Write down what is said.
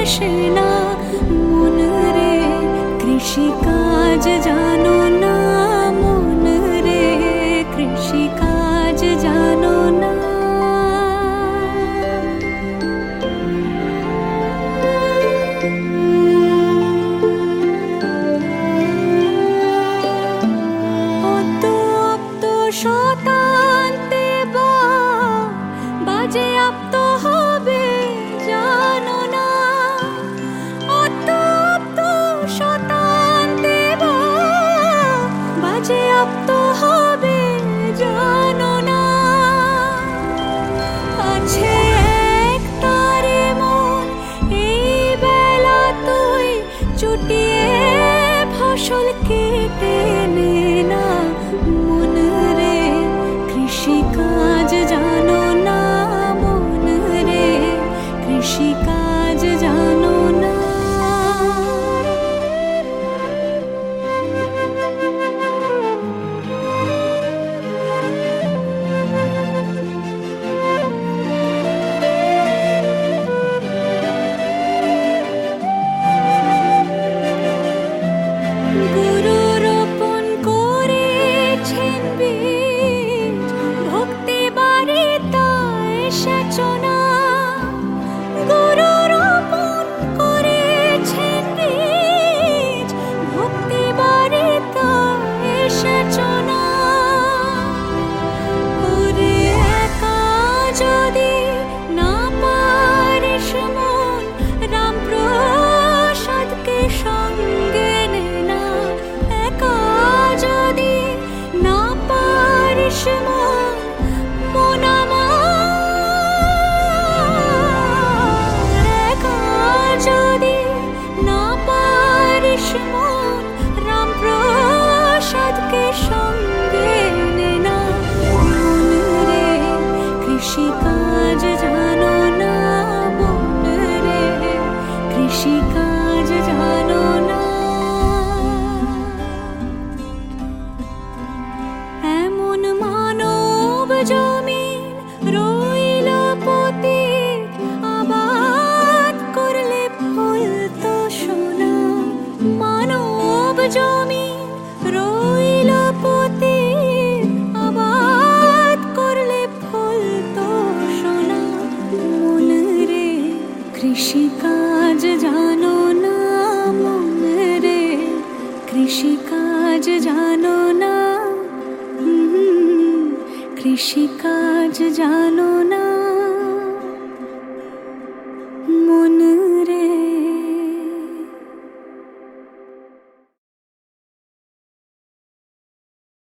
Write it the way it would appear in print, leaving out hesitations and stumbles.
আসে না মন রে, কৃষিকাজ জানো না মন রে, কৃষিকাজ জানো না। শতান্তে বাজে আপ্ত হবে জানো না, অতপ্ত শতান্তে বাজে আপ্ত হবে জানো না। আছে এক তারে মন এই বেলা তুই চুটিয়ে ফসল কেটে নে না মন রে, কৃষিকাজ জানো না মন রে, কৃষিকাজ জানো না। গুরু রোপণ করেছেন বীজ, ভক্তি বারিতায় সেচনা। গুরু রোপণ করেছেন বীজ, ভক্তি বারিতায় সেচনা। ওরে একা যদি না পারিস মন, রামপ্রসাদকে সঙ্গে নে না। একা যদি না পারিস মন আমার, একা যদি না পারিস মন, রামপ্রসাদকে সঙ্গে নে না মন রে, কৃষিকাজ জানো না মন রে, কৃষিকাজ জানো না। এমন মানব জমিন রইল পতিত, আবাদ করলে ফলতো সোনা। মানব জমিন রইল পতিত, আবাদ করলে ফলতো সোনা মন রে, কৃষিকাজ জানো না মন রে, কৃষিকাজ জানো না, কৃষিকাজ জানো না।